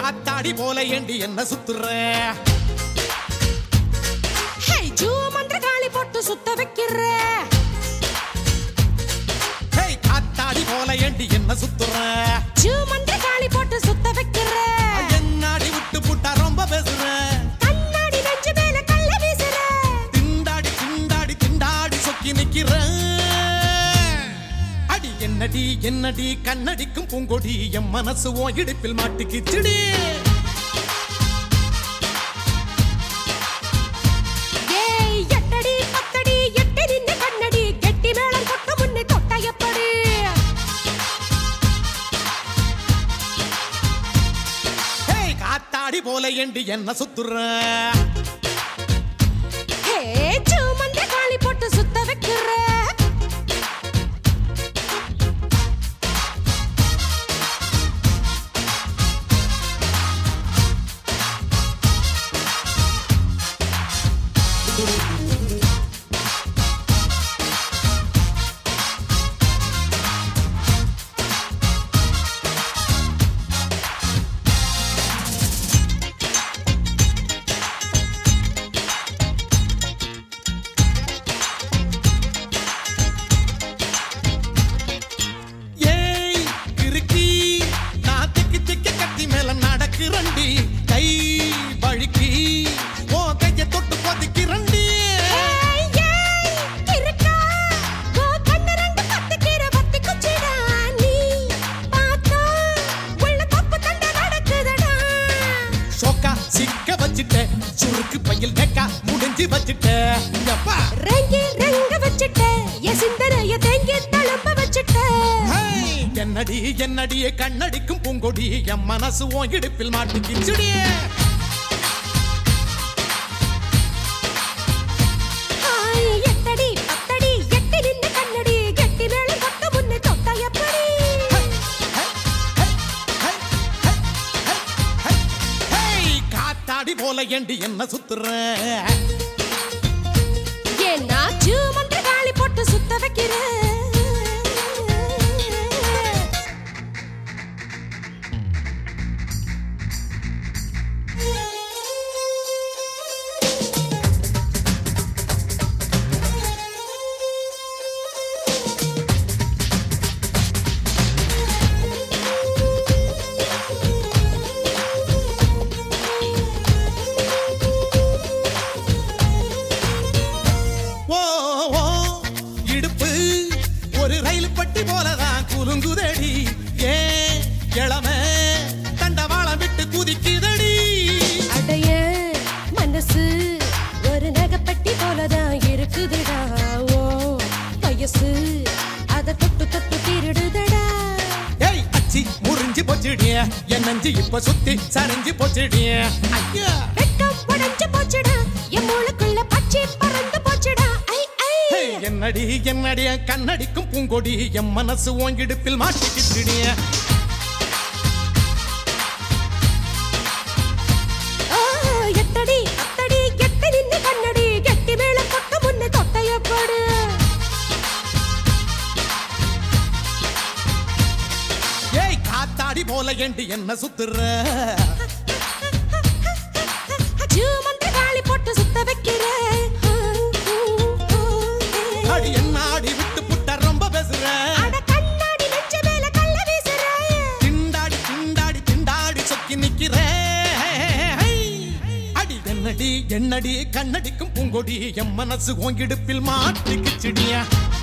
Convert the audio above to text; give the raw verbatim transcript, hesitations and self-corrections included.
காத்தாடி போல ஏண்டி என்ன சுத்துற? ஹே ஜூ மந்திர காளி போட்டு சுத்த வைக்கிற. ஹே காத்தாடி போல ஏண்டி என்ன சுத்துற? ஜூ மந்திர காளி போட்டு சுத்த வைக்கிற. என்னாடி விட்டு புட்டா ரொம்ப பேசுற. கண்ணாடி நெஞ்சு மேல கல்ல வீசுற. திண்டாடி திண்டாடி திண்டாடி சொக்கி நிக்கிற. அடி என்னடி என்னடி கண்ணடிக்கும் பூங்கொடி என் மனசு ஓ இடுப்பில் மாட்டிக்கிச்சுடி. ஏய் எட்டடி பத்தடி எட்டி நின்னு கண்ணடி கெட்டி மேளம் கொட்ட முன்னே தொட்ட எப்படி? ஹே காத்தாடி போல ஏண்டி என்ன சுத்துற? ஹே ஜூ மந்திர காளி போட்டு சுத்த வைக்கிற. கை வழுக்கி ஓ கைய தொட்டு கொதிக்கிறண்டி. சோக்கா சிக்க வச்சிட்ட சுருக்கு பையில் நெக்கா முடிஞ்சு வச்சிட்ட. ரெங்கி ரெங்க வச்சிட்ட என் சிந்தனைய தேங்கி தளம்ப வச்சிட்ட. என்னடி என்னடியே கண்ணடிக்கும் பூங்கொடி என் மனசு ஓ இடுப்பில் மாட்டிக்கிச்சுடி. எட்டடி பத்தடி எட்டி நின்னு கண்ணடி கெட்டி மேளம் கொட்ட முன்னே தொட்ட எப்படி? காத்தாடி போல ஏண்டி என்ன சுத்துற? ஏன்னா ஜூ மந்திர காளி போட்டு சுத்த வைக்கிற. ஒரு ரயில் பட்டி போலதான் குலுங்குதடி. ஏன் கிழமை தண்டவாளம் விட்டு குதிக்குதடி. அடைய மனசு ஒரு நகைப்பட்டி போலதான் இருக்குதுடா. ஓ வயசு அத தொட்டு தொட்டு திருடுதடா. ஏய் அச்சி முறிஞ்சு போச்சுடிய என் நஞ்சு இப்ப சுத்தி சரிஞ்சு போச்சுடிய. ஐயா வெட்கம் உடைஞ்சு போச்சுடா என் மூளைக்குள்ள பச்சை பறந்து போச்சுடா. என்னடி என்னடிய கண்ணடிக்கும் பூங்கொடி என் மனசு ஓன் இடுப்பில் மாட்டிக்கிச்சுடிய. எட்டடி அத்தடி எட்டி நின்னு கண்ணடி கெட்டி மேளம் கொட்ட முன்னே தொட்ட எப்படி? ஏய் காத்தாடி போல ஏண்டி என்ன சுத்துற? ஜூ மந்திர காளி போட்டு சுத்த வைக்கிற. அடி என்னாடி விட்டு புட்ட ரொம்ப பேசுற. அட கண்ணாடி நெஞ்சு மேல கல்ல வீசுற. திண்டாடி திண்டாடி திண்டாடி சொக்கி நிக்கிற. அடி என்னடி என்னடி கண்ணடிக்கும் பூங்கொடி என் மனசு ஓங்கிடுப்பில் மாட்டிக்கிச்சுடியா.